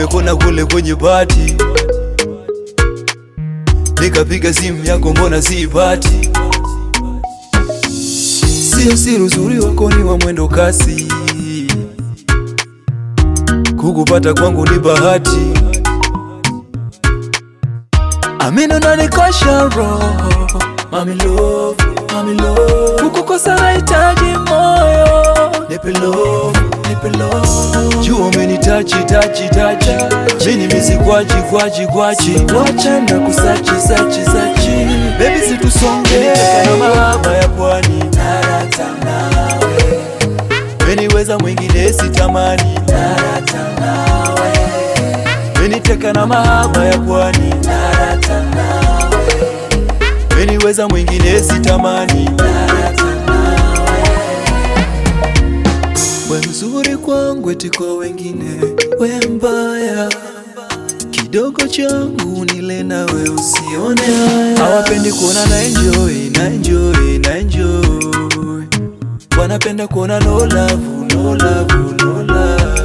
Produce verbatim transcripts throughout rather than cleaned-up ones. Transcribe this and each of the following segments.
kona kule kwenye bati, nikapiga simu yako mbona siipati. Sio siri uzuri wako ni wa mwendo kasi, kukupata kwangu ni bahati. Amini unanikosha roho, mami love, mami love. Kukukosa nahitaji moyo, nipe love, nipe love. Jua umenitachi, tachi, tachi, mini misi kwaji, kwaji, kwaji. Wacha na kusachi, sachi, sachi. Baby situsonge, nitaka na mahaba ya pwani, narata nawe. Meniweza mwingine sitamani, narata nawe. Meniteka na mahaba ya pwani, narata nawe. Meniweza mwingine sitamani, narata nawe. We mzuri kwangu eti kwa wengine we mbaya, kidogo changu nile nawe usione haya. Hawapendi kuona na enjoy, na enjoy, na enjoy. Wanapenda kuona no love, no love, no love.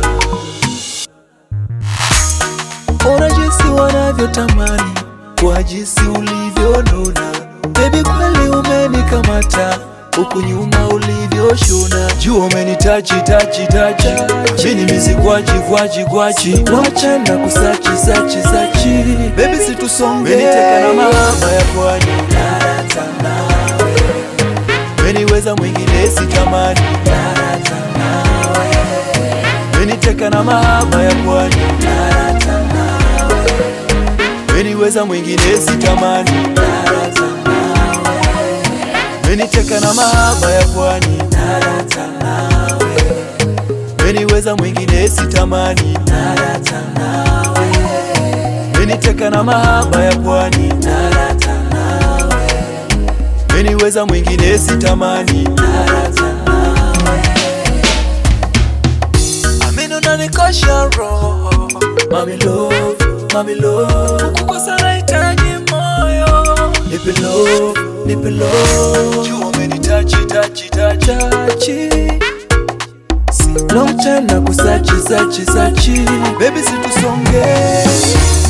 Ona jinsi wanavyotamani, kwa jinsi ulivyonona. Baby kweli umenikamata, huku nyuma ulivyoshona. Jua umenitachi, tachi, tachi, mini misi kwaji, kwaji, kwaji. Wacha na kusachi, sachi, sachi. Baby situsonge, meniteka na mahaba ya pwani, narata nawe. Meniweza mwingine sitamani, narata nawe. Meniteka na mahaba ya pwani, narata nawe. Meniweza mwingine sitamani, narata nawe. Meniteka na mahaba ya pwani, narata nawe. Meniweza mwingine sitamani, narata nawe. Meniteka na mahaba ya pwani, narata nawe. Meniweza mwingine sitamani, narata nawe. Amini unanikosha roho, mami love, mami love. Kukukosa nahitaji moyo, nipe love, nipe love. Jua umenitachi, tachi, tachi. Long time na kusachi, sachi, sachi. Baby situsonge.